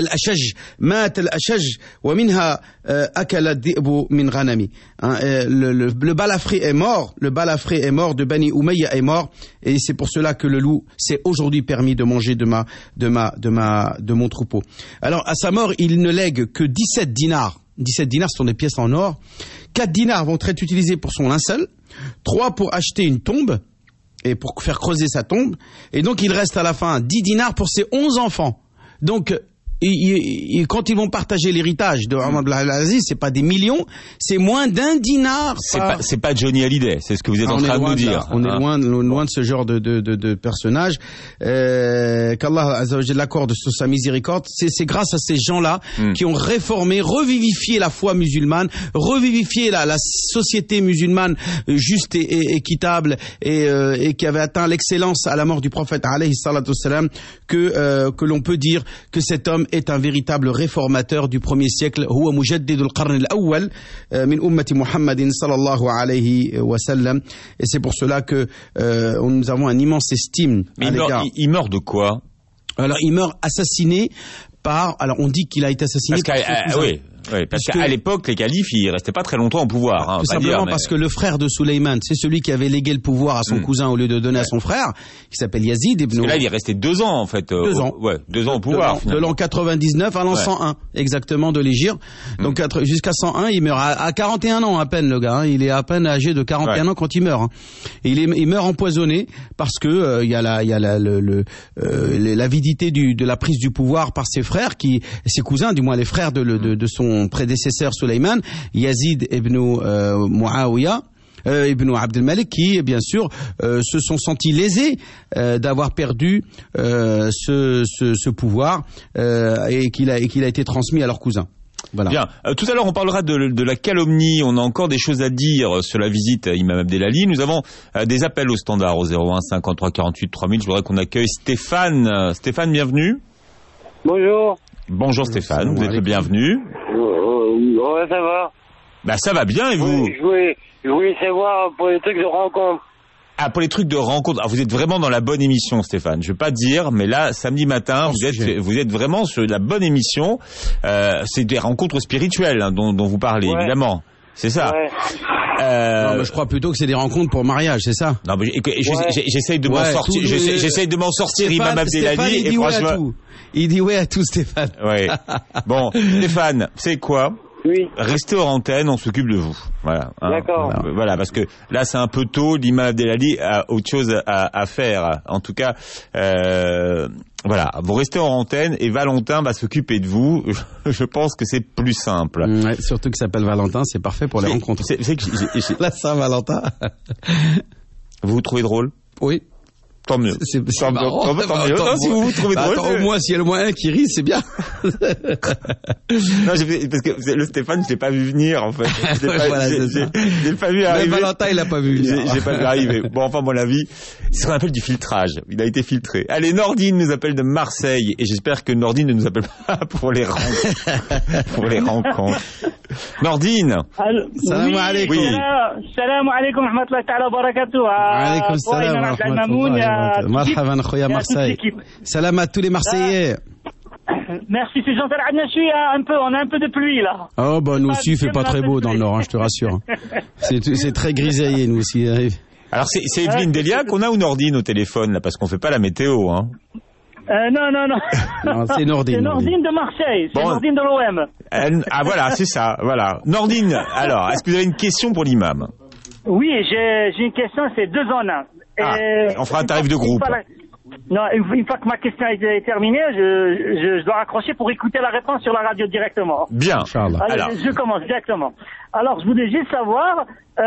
الأشج ومنها أكل الذئب من غنمي. Le balafré est mort, de Bani Umayya est mort, et c'est pour cela que le loup s'est aujourd'hui permis de manger de mon troupeau. Alors à sa mort, il ne lègue que 17 dinars. 17 dinars sont des pièces en or. 4 dinars vont être utilisés pour son linceul, 3 pour acheter une tombe et pour faire creuser sa tombe, et donc il reste à la fin 10 dinars pour ses 11 enfants. Donc, quand ils vont partager l'héritage de Omar ibn Abdel Aziz, c'est pas des millions, c'est moins d'un dinar. C'est pas Johnny Hallyday, c'est ce que vous êtes en train de nous dire. On est loin de ce genre de personnage. Qu'Allah Azza wa Jalla l'accorde sur sa miséricorde. C'est grâce à ces gens-là qui ont réformé, revivifié la foi musulmane, revivifié la société musulmane juste et équitable, et qui avait atteint l'excellence à la mort du prophète alayhi salatu wassalam, que l'on peut dire que cet homme est un véritable réformateur du 1er siècle. Huwa mujaddidul qarn al-awwal min ummati Muhammadin sallallahu alayhi wa sallam. Et c'est pour cela que nous avons un immense estime à l'égard. Il meurt de quoi? Alors, il meurt assassiné par... Alors, on dit qu'il a été assassiné parce qu'à l'époque, les califes, ils restaient pas très longtemps au pouvoir. Tout simplement parce que le frère de Sulayman, c'est celui qui avait légué le pouvoir à son cousin au lieu de donner à son frère, qui s'appelle Yazid ibn... Parce que là, il est resté 2 ans, en fait. 2 ans. 2 ans au pouvoir. De l'an 99 à l'an 101, exactement, de l'Hégire. Donc, jusqu'à 101, il meurt à 41 ans à peine, le gars. Il est à peine âgé de 41 ans quand il meurt. Et il meurt empoisonné parce que il y a l'avidité de la prise du pouvoir par ses frères, ses cousins, du moins les frères de son prédécesseur Sulayman, Yazid ibn Muawiyah, ibn Abdel Malik, qui bien sûr se sont sentis lésés d'avoir perdu ce pouvoir, et qu'il a été transmis à leurs cousins. Voilà. Bien. Tout à l'heure, on parlera de la calomnie. On a encore des choses à dire sur la visite à Imam Abdelali. Nous avons des appels au standard au 01 53 48 3000. Je voudrais qu'on accueille Stéphane. Stéphane, bienvenue. Bonjour. Bonjour Stéphane, vous êtes le bienvenu. Ouais, ça va. Bah ça va bien, et vous? Je voulais savoir pour les trucs de rencontre. Ah, pour les trucs de rencontre. Ah, vous êtes vraiment dans la bonne émission, Stéphane. Je vais pas dire, mais là, samedi matin, vous êtes vraiment sur la bonne émission. C'est des rencontres spirituelles dont vous parlez, évidemment. C'est ça. Ouais. Non, mais je crois plutôt que c'est des rencontres pour mariage, c'est ça? Non, mais j'essaye de m'en sortir. J'essaye de m'en sortir, Imam Abdelali, et franchement. Il dit ouais à tout, Stéphane. Ouais. Bon, Stéphane, c'est quoi? Oui. Restez hors antenne, on s'occupe de vous. Voilà. D'accord. Voilà, parce que là, c'est un peu tôt. L'imam Abdelali a autre chose à faire. En tout cas, voilà. Vous restez hors antenne et Valentin va s'occuper de vous. Je pense que c'est plus simple. Ouais, surtout qu'il s'appelle Valentin, c'est parfait pour les rencontres. C'est la Saint-Valentin. Vous trouvez drôle? Oui. Tant mieux. C'est Tant mieux. marrant. Tant mieux. Non, si vous vous trouvez drôle. Attends, au moins, s'il y a le moins un qui rit, c'est bien. Non, parce que le Stéphane, je l'ai pas vu venir, en fait. J'ai pas vu arriver. Même Valentin, il l'a pas vu. J'ai pas vu arriver. Bon, enfin, mon avis, c'est ce qu'on appelle du filtrage. Il a été filtré. Allez, Nordine nous appelle de Marseille, et j'espère que Nordine ne nous appelle pas pour les rencontres. Nordine. Salam alaikum. Oui. Salam alaikum wa rahmatullahi ta'ala wa barakatuh. Alaikum salam wa rahmatullahi wa barakatuh. Marhaban, khoya Marseille. Salam à tous les Marseillais. Merci, c'est gentil. On a un peu de pluie là. Oh, bah, nous aussi, il fait pas très beau dans le Nord, hein, je te rassure. C'est très grisaillé, nous aussi. Alors, c'est Evelyne Delia qu'on a ou Nordine au téléphone, là, parce qu'on fait pas la météo, hein. Non. Non, c'est Nordine. C'est Nordine de Marseille. C'est Nordine de l'OM. Ah, voilà, c'est ça, voilà. Nordine, alors, est-ce que vous avez une question pour l'imam? Oui, j'ai une question, c'est 2 en 1. On fera un tarif de groupe. Non, une fois que ma question est terminée, je dois raccrocher pour écouter la réponse sur la radio directement. Bien. Alors, je commence directement. Alors, je voulais juste savoir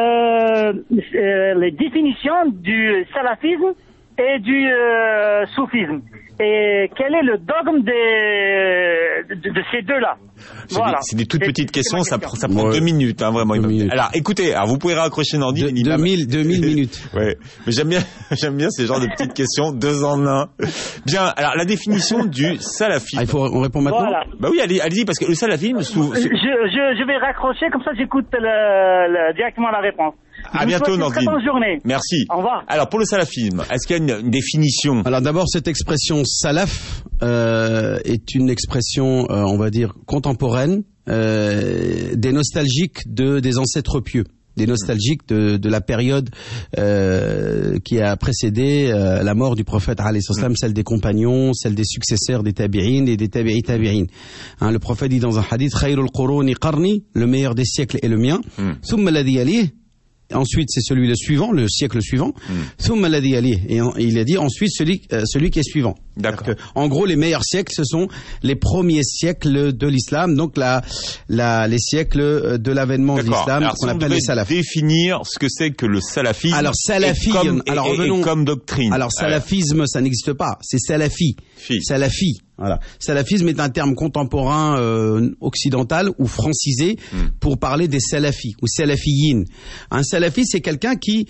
les définitions du salafisme et du soufisme. Et quel est le dogme de ces deux-là? Voilà. C'est des toutes petites questions, ça prend 2 minutes, hein, vraiment. 2 minutes. Alors, écoutez, vous pouvez raccrocher Nordine. 2000 minutes. Ouais. Mais j'aime bien ces genres de petites questions, 2 en 1. Bien. Alors, la définition du salafisme. On répond maintenant? Voilà. Bah oui, allez-y, parce que le salafisme, je vais raccrocher, comme ça j'écoute directement la réponse. À bientôt, Nordine. Très bonne journée. Merci. Au revoir. Alors, pour le salafisme, est-ce qu'il y a une définition? Alors d'abord, cette expression salaf est une expression, on va dire, contemporaine, des nostalgiques des ancêtres pieux, des nostalgiques de la période qui a précédé la mort du prophète alayhi salam, celle des compagnons, celle des successeurs des tabi'in et des tabi'in. Hein, le prophète dit dans un hadith, khayrul quruni qarni, le meilleur des siècles est le mien. Thumma alladhi yalih. Ensuite, c'est le siècle suivant. Thumma alladhi yalih. Et il a dit ensuite celui qui est suivant. D'accord. En gros, les meilleurs siècles, ce sont les premiers siècles de l'islam, donc les siècles de l'avènement de l'islam, qu'on appelle les salafs. Définir ce que c'est que le salafisme. Alors, salafisme, comme doctrine. Alors, salafisme, ça n'existe pas. C'est salafi. Salafi. Voilà. Salafisme est un terme contemporain occidental ou francisé pour parler des salafis ou salafiyin. Un salafi, c'est quelqu'un qui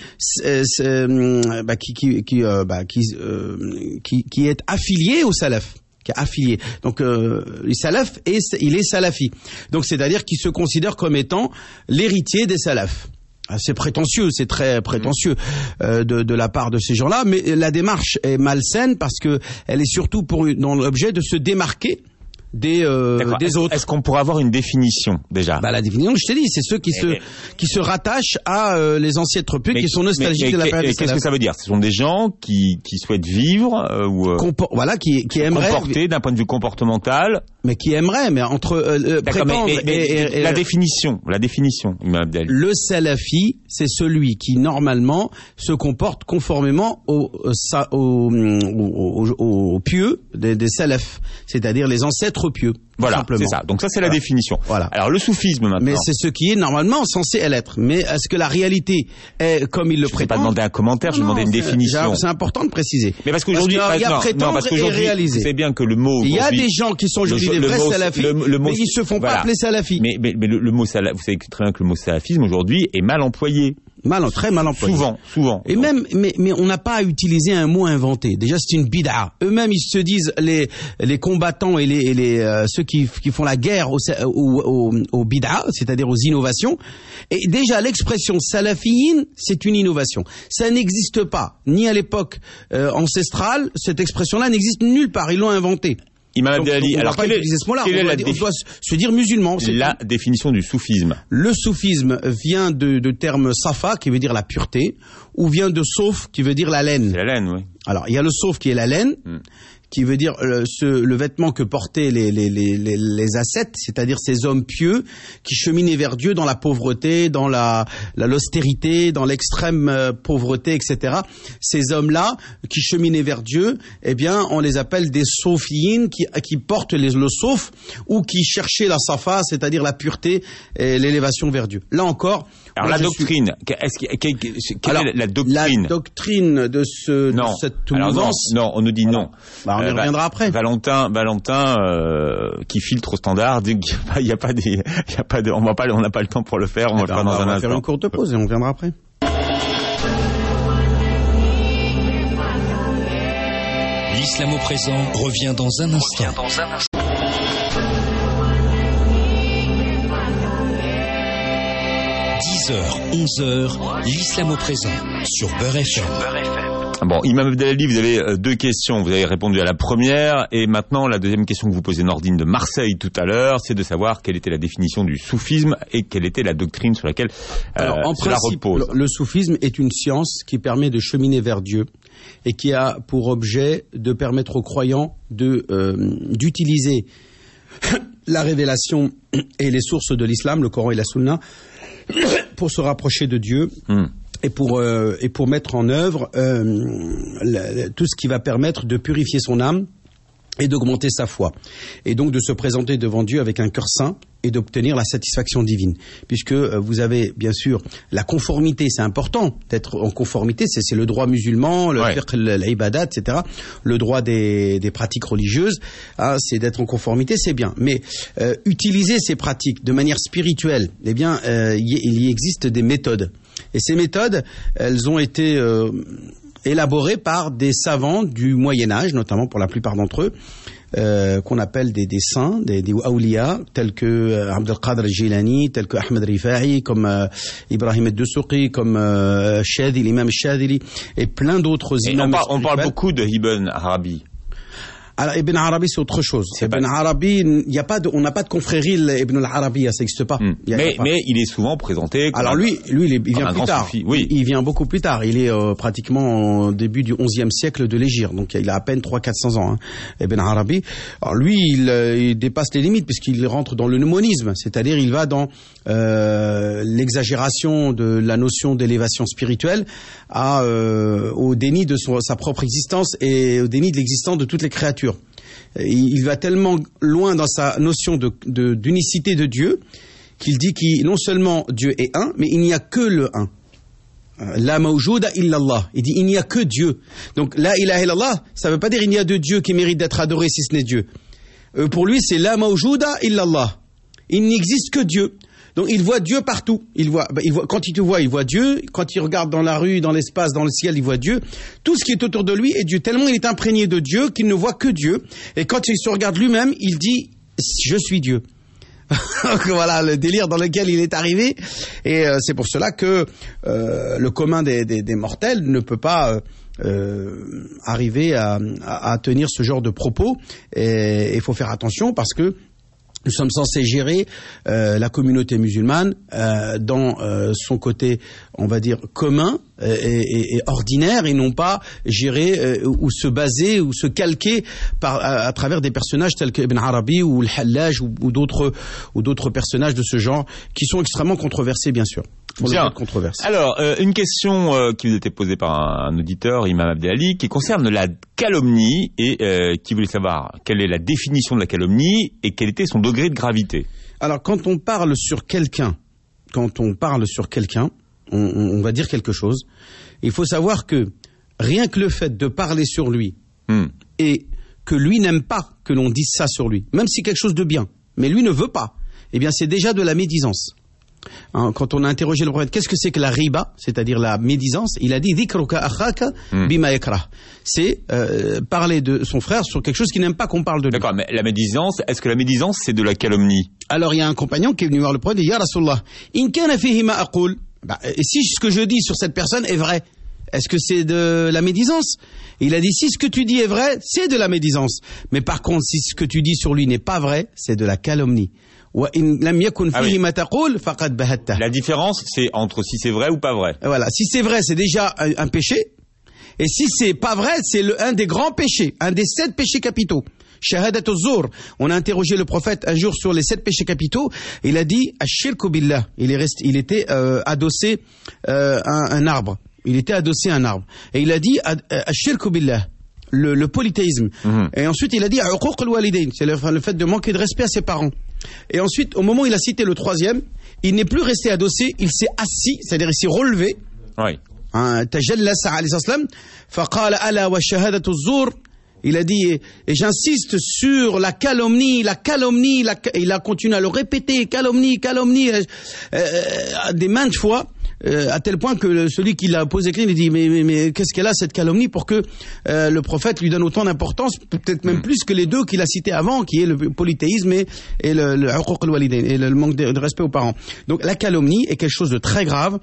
est affilié au salaf, qui est affilié. Donc les salafs, il est salafi. Donc c'est-à-dire qu'il se considère comme étant l'héritier des salafs. C'est prétentieux, c'est très prétentieux de la part de ces gens-là, mais la démarche est malsaine parce que elle est surtout dans l'objet de se démarquer des autres. Est-ce qu'on pourrait avoir une définition déjà? La définition, je t'ai dit, c'est ceux qui se rattachent à les ancêtres pieux, qui sont nostalgiques de la période. Et qu'est-ce que ça veut dire? Ce sont des gens qui souhaitent vivre qui aimeraient comporter d'un point de vue comportemental, mais qui aimeraient, mais entre prétendre et la définition, Imam Abdel. Le salafi, c'est celui qui normalement se comporte conformément aux pieux des salafs, c'est-à-dire les ancêtres pieux. Voilà, c'est ça. Donc ça, c'est la définition. Voilà. Alors le soufisme maintenant. Mais c'est ce qui est normalement censé l'être. Mais est-ce que la réalité est comme il le prétend? Je ne vais pas demander un commentaire, je vais demander une définition. C'est important de préciser. Mais parce qu'aujourd'hui, il y a prétendre et réaliser. C'est bien que le mot. Il y a des gens qui sont aujourd'hui des vrais salafis, mais ils se font pas appeler salafis. Mais le mot salaf, vous savez très bien que le mot salafisme aujourd'hui est mal employé. Très mal employé. Souvent. Et même, mais on n'a pas à utiliser un mot inventé. Déjà, c'est une bid'a. Eux-mêmes, ils se disent, les combattants et ceux qui font la guerre aux bid'a, c'est-à-dire aux innovations. Et déjà, l'expression salafiyin, c'est une innovation. Ça n'existe pas. Ni à l'époque ancestrale, cette expression-là n'existe nulle part. Ils l'ont inventée. Imam Abdelali, alors quelle est on doit se dire musulman. C'est la définition du soufisme. Le soufisme vient de terme safa, qui veut dire la pureté, ou vient de sauf, qui veut dire la laine. C'est la laine, oui. Alors, il y a le sauf qui est la laine, qui veut dire le vêtement que portaient les ascètes, c'est-à-dire ces hommes pieux qui cheminaient vers Dieu dans la pauvreté, dans l'austérité, dans l'extrême pauvreté, etc. Ces hommes-là qui cheminaient vers Dieu, eh bien, on les appelle des sofiyin qui portent le souf ou qui cherchaient la safa, c'est-à-dire la pureté et l'élévation vers Dieu. Là encore. Alors la doctrine, quelle est la doctrine? La doctrine de cette mouvance. Non, on nous dit non. On y reviendra après. Valentin, qui filtre au standard, dit qu'il n'y a pas de, on n'a pas le temps pour le faire, on va le faire dans un instant. On va faire une courte pause et on reviendra après. L'islam au présent revient dans un instant. 10h, 11h, l'islam au présent, sur Beurre FM. Bon, Imam Abdelali, vous avez deux questions. Vous avez répondu à la première. Et maintenant, la deuxième question que vous posez Nordine de Marseille tout à l'heure, c'est de savoir quelle était la définition du soufisme et quelle était la doctrine sur laquelle en cela principe, repose. Le soufisme est une science qui permet de cheminer vers Dieu et qui a pour objet de permettre aux croyants d'utiliser la révélation et les sources de l'islam, le Coran et la Sunna, pour se rapprocher de Dieu et pour mettre en œuvre tout ce qui va permettre de purifier son âme et d'augmenter sa foi. Et donc de se présenter devant Dieu avec un cœur saint et d'obtenir la satisfaction divine. Puisque vous avez bien sûr la conformité, c'est important d'être en conformité, c'est le droit musulman, le fiqh, l'ibadat, etc. Le droit des pratiques religieuses, c'est d'être en conformité, c'est bien. Mais utiliser ces pratiques de manière spirituelle, eh bien, il y existe des méthodes. Et ces méthodes, elles ont été élaborées par des savants du Moyen-Âge, notamment pour la plupart d'entre eux, qu'on appelle des saints, des awliya, tels que Abdul Qadir al-Jilani, tels que Ahmed Rifa'i, comme Ibrahim ad-Dusuqi, comme l'imam Shadili, et plein d'autres imams. On parle beaucoup de Ibn Arabi. Alors Ibn Arabi c'est autre chose. Ibn Arabi, on n'a pas de confrérie Ibn al-Arabi, ça n'existe pas. Mais il est souvent présenté. Alors lui il vient plus tard. Oui. Il vient beaucoup plus tard. Il est pratiquement au début du 11e siècle de l'Hégire, donc il a à peine 300-400 ans. Ibn Arabi. Alors lui il dépasse les limites puisqu'il rentre dans le mnémonisme, c'est-à-dire il va dans l'exagération de la notion d'élévation spirituelle au déni de sa propre existence et au déni de l'existence de toutes les créatures. Il va tellement loin dans sa notion d'unicité de Dieu qu'il dit que non seulement Dieu est un, mais il n'y a que le un. La mawjouda illallah. Il dit il n'y a que Dieu. Donc la ilaha illallah, ça ne veut pas dire il n'y a de Dieu qui mérite d'être adoré si ce n'est Dieu. Pour lui c'est la mawjouda illallah. Il n'existe que Dieu. Donc il voit Dieu partout. Quand il te voit, il voit Dieu. Quand il regarde dans la rue, dans l'espace, dans le ciel, il voit Dieu. Tout ce qui est autour de lui est Dieu. Tellement il est imprégné de Dieu qu'il ne voit que Dieu. Et quand il se regarde lui-même, il dit « Je suis Dieu ». Donc voilà le délire dans lequel il est arrivé. Et c'est pour cela que le commun des mortels ne peut pas arriver à tenir ce genre de propos. Et il faut faire attention parce que nous sommes censés gérer la communauté musulmane dans son côté, on va dire, commun et ordinaire, et non pas gérer ou se baser ou se calquer à travers des personnages tels que Ibn Arabi ou le Hallaj ou d'autres personnages de ce genre qui sont extrêmement controversés, bien sûr. Bien. Alors, une question qui vous a été posée par un auditeur, Imam Abdelali, qui concerne la calomnie et qui voulait savoir quelle est la définition de la calomnie et quel était son degré de gravité. Alors, quand on parle sur quelqu'un, on va dire quelque chose. Il faut savoir que rien que le fait de parler sur lui et que lui n'aime pas que l'on dise ça sur lui, même si quelque chose de bien, mais lui ne veut pas, eh bien c'est déjà de la médisance. Quand on a interrogé le prophète, qu'est-ce que c'est que la riba, c'est-à-dire la médisance, il a dit dhikruka akhaka bima yakrah. C'est parler de son frère sur quelque chose qu'il n'aime pas qu'on parle de lui. D'accord, mais la médisance, est-ce que la médisance c'est de la calomnie? Alors il y a un compagnon qui est venu voir le prophète et dit ya Rasulullah, in kana fihi ma aqul, et si ce que je dis sur cette personne est vrai, est-ce que c'est de la médisance? Il a dit si ce que tu dis est vrai, c'est de la médisance. Mais par contre, si ce que tu dis sur lui n'est pas vrai, c'est de la calomnie. La différence, c'est entre si c'est vrai ou pas vrai. Voilà, si c'est vrai, c'est déjà un péché. Et si c'est pas vrai, c'est un des grands péchés, un des 7 péchés capitaux. Shahadat az-zur. On a interrogé le prophète un jour sur les 7 péchés capitaux. Il a dit ash-shirku billah. Il était adossé un arbre. Il était adossé à un arbre. Et il a dit ash-shirku billah. Le polythéisme. Et ensuite, il a dit uquq al-walidayn. C'est le fait de manquer de respect à ses parents. Et ensuite, au moment où il a cité le 3e, il n'est plus resté adossé, il s'est assis, c'est-à-dire il s'est relevé. Oui. Tajallasa alayhi salam. Faqala ala wa shahadatu az-zur. Il a dit, et j'insiste sur la calomnie, il a continué à le répéter, calomnie, des maintes fois, à tel point que celui qui l'a posé clé, il dit, mais qu'est-ce qu'elle a cette calomnie pour que le prophète lui donne autant d'importance, peut-être même plus que les 2 qu'il a cités avant, qui est le polythéisme et le uquq al-walidayn, et le manque de respect aux parents. Donc la calomnie est quelque chose de très grave.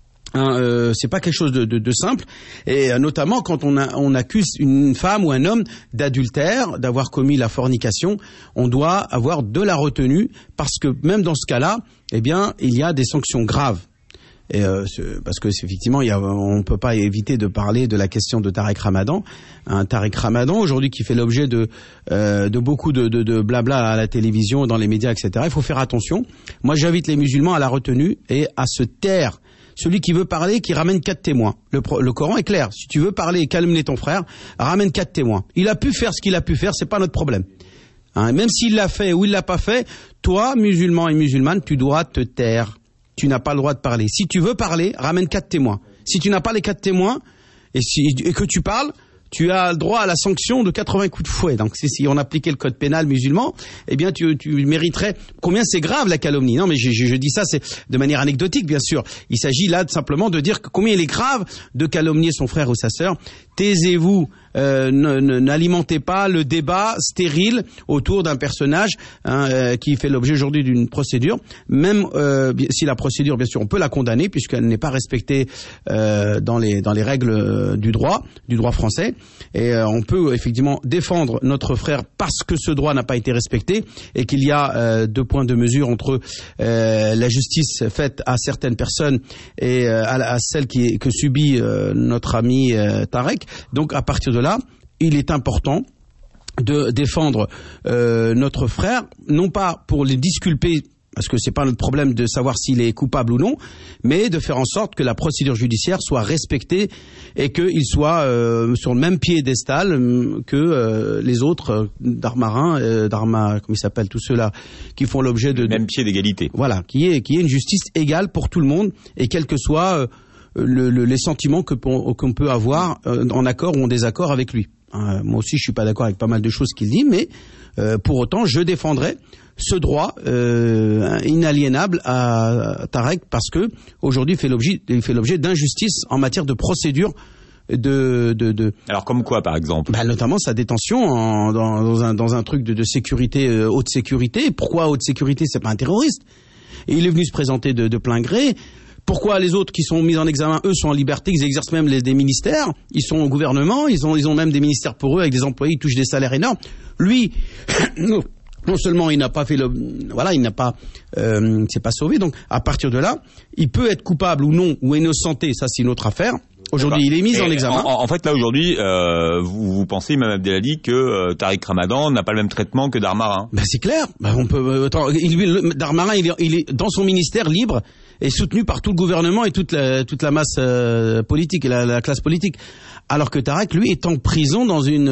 C'est pas quelque chose de simple, et notamment quand on accuse une femme ou un homme d'adultère, d'avoir commis la fornication, on doit avoir de la retenue, parce que même dans ce cas-là, eh bien, il y a des sanctions graves. Et parce que effectivement, on peut pas éviter de parler de la question de Tariq Ramadan. Tariq Ramadan aujourd'hui qui fait l'objet de beaucoup de blabla à la télévision, dans les médias, etc. Il faut faire attention. Moi, j'invite les musulmans à la retenue et à se taire. Celui qui veut parler, qui ramène 4 témoins. Le Coran est clair. Si tu veux parler et calmer ton frère, ramène 4 témoins. Il a pu faire ce qu'il a pu faire, c'est pas notre problème. Même s'il l'a fait ou il l'a pas fait, toi, musulman et musulmane, tu dois te taire. Tu n'as pas le droit de parler. Si tu veux parler, ramène 4 témoins. Si tu n'as pas les 4 témoins et que tu parles, tu as le droit à la sanction de 80 coups de fouet. Donc si on appliquait le code pénal musulman, eh bien tu mériterais. Combien c'est grave la calomnie. Non, mais je dis ça, c'est de manière anecdotique, bien sûr. Il s'agit là simplement de dire combien il est grave de calomnier son frère ou sa sœur. Taisez-vous, n'alimentez pas le débat stérile autour d'un personnage qui fait l'objet aujourd'hui d'une procédure. Même si la procédure, bien sûr, on peut la condamner puisqu'elle n'est pas respectée dans les règles du droit français. Et on peut effectivement défendre notre frère parce que ce droit n'a pas été respecté et qu'il y a 2 points de mesure entre la justice faite à certaines personnes et à celle que subit notre ami Tarek. Donc à partir de là, il est important de défendre notre frère, non pas pour les disculper, parce que c'est pas notre problème de savoir s'il est coupable ou non, mais de faire en sorte que la procédure judiciaire soit respectée et qu'il soit sur le même piédestal que les autres Darmarin, comment ils s'appellent, tous ceux-là qui font l'objet de même pied d'égalité. Voilà, qui est une justice égale pour tout le monde et quels que soient les sentiments qu'on peut avoir en accord ou en désaccord avec lui. Moi aussi, je suis pas d'accord avec pas mal de choses qu'il dit, mais pour autant, je défendrai ce droit inaliénable à Tarek parce que aujourd'hui il fait l'objet d'injustice en matière de procédure Alors comme quoi par exemple? Notamment sa détention dans un truc de sécurité, haute sécurité. Pourquoi haute sécurité? C'est pas un terroriste. Et il est venu se présenter de plein gré. Pourquoi les autres qui sont mis en examen, eux, sont en liberté, ils exercent même des ministères, ils sont au gouvernement, ils ont même des ministères pour eux avec des employés, ils touchent des salaires énormes. Lui, non seulement il n'a pas fait il n'a pas, s'est pas sauvé. Donc à partir de là, il peut être coupable ou non ou innocenté, ça c'est une autre affaire. Aujourd'hui, il est mis en examen. En fait, là aujourd'hui, vous pensez, Imam Abdelali, que Tariq Ramadan n'a pas le même traitement que Darmarin? C'est clair. On peut. Darmarin, il est dans son ministère libre et soutenu par tout le gouvernement et toute la masse politique et la classe politique. Alors que Tarek, lui, est en prison dans une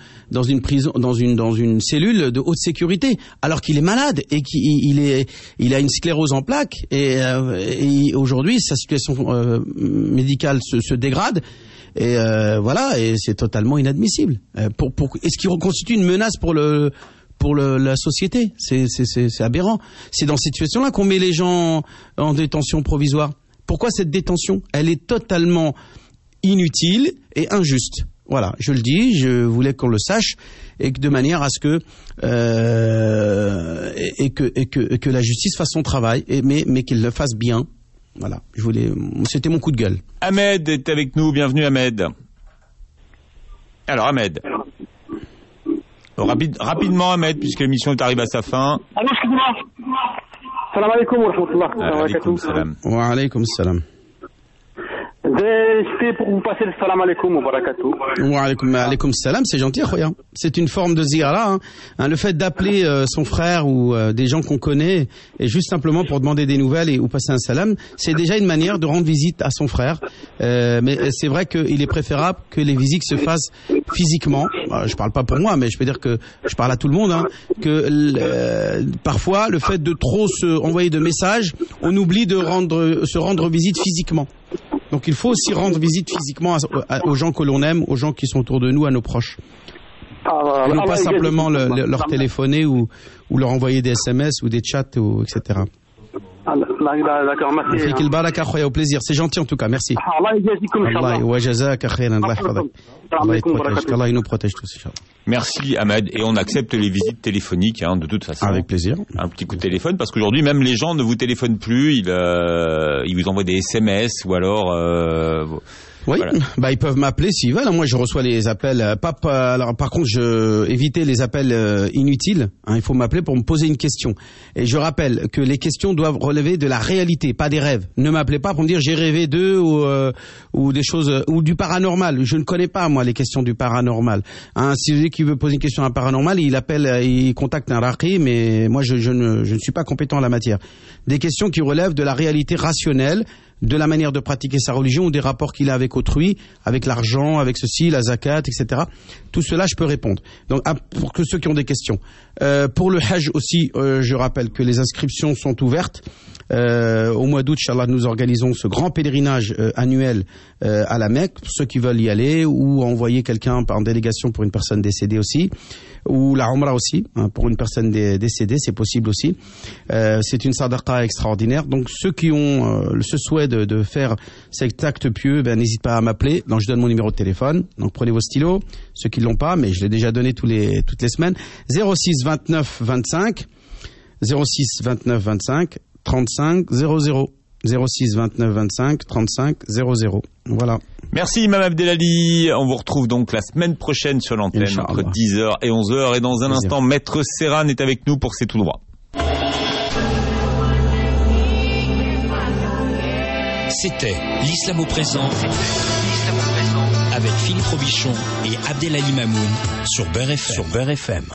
cellule de haute sécurité, alors qu'il est malade et il a une sclérose en plaques et aujourd'hui sa situation médicale se dégrade et et c'est totalement inadmissible. Est-ce qu'il constitue une menace pour la société? C'est aberrant. C'est dans cette situation-là qu'on met les gens en détention provisoire. Pourquoi cette détention? Elle est totalement inutile et injuste. Voilà, je le dis, je voulais qu'on le sache et que de manière à ce que que la justice fasse son travail, mais qu'elle le fasse bien. Voilà, c'était mon coup de gueule. Ahmed est avec nous, bienvenue Ahmed. Alors Ahmed. Rapidement Ahmed, puisque l'émission est arrivée à sa fin. Allô, excusez-moi. Salam alaikum wa rahmatullah. Wa alaikum salam. c'était pour vous passer le salam alaikum wa barakatuh. Wa alaikum salam, c'est gentil, khoya. C'est une forme de ziyara, hein. Le fait d'appeler son frère ou des gens qu'on connaît, et juste simplement pour demander des nouvelles ou passer un salam, c'est déjà une manière de rendre visite à son frère. Mais c'est vrai qu'il est préférable que les visites se fassent physiquement. Je parle pas pour moi, mais je peux dire que je parle à tout le monde, hein, que parfois le fait de trop se envoyer de messages, on oublie de se rendre visite physiquement. Donc il faut aussi rendre visite physiquement aux gens que l'on aime, aux gens qui sont autour de nous, à nos proches. Et non pas simplement leur téléphoner ou leur envoyer des SMS ou des chats, etc. D'accord, merci. Fik al-baraka khoya, au plaisir. C'est gentil en tout cas, merci. Allah wa jazaka khairan, Allah yahfadak. Allah nous protège tous, inchallah. Merci Ahmed, et on accepte les visites téléphoniques, hein, de toute façon. Avec plaisir. Un petit coup de téléphone, parce qu'aujourd'hui même les gens ne vous téléphonent plus, ils vous envoient des SMS ou alors oui, voilà. Ils peuvent m'appeler s'ils veulent. Moi, je reçois les appels. Alors, par contre, éviter les appels inutiles. Il faut m'appeler pour me poser une question. Et je rappelle que les questions doivent relever de la réalité, pas des rêves. Ne m'appelez pas pour me dire j'ai rêvé d'eux ou des choses ou du paranormal. Je ne connais pas moi les questions du paranormal. Si vous qui veut poser une question à un paranormal, il contacte un raqi, mais moi je ne suis pas compétent en la matière. Des questions qui relèvent de la réalité rationnelle, de la manière de pratiquer sa religion ou des rapports qu'il a avec autrui, avec l'argent, avec ceci, la zakat, etc. Tout cela, je peux répondre. Donc, pour que ceux qui ont des questions. Pour le Hajj aussi, je rappelle que les inscriptions sont ouvertes. Au mois d'août, Inch'Allah, nous organisons ce grand pèlerinage annuel à la Mecque, pour ceux qui veulent y aller, ou envoyer quelqu'un en délégation pour une personne décédée aussi, ou la Umrah aussi, pour une personne décédée, c'est possible aussi. C'est une sadaqa extraordinaire. Donc ceux qui ont ce souhait de faire cet acte pieux, n'hésitez pas à m'appeler. Donc je donne mon numéro de téléphone. Donc prenez vos stylos, ceux qui l'ont pas, mais je l'ai déjà donné toutes les semaines. 06 29 25 06 29 25 35 00. 06 29 25 35 00. Voilà. Merci Imam Abdelali. On vous retrouve donc la semaine prochaine sur l'antenne entre 10h et 11h. Et dans un instant, Maître Serran est avec nous pour C'est tout droit. C'était l'Islam au présent avec Philippe Robichon et Abdelali Mamoun sur Beurre FM.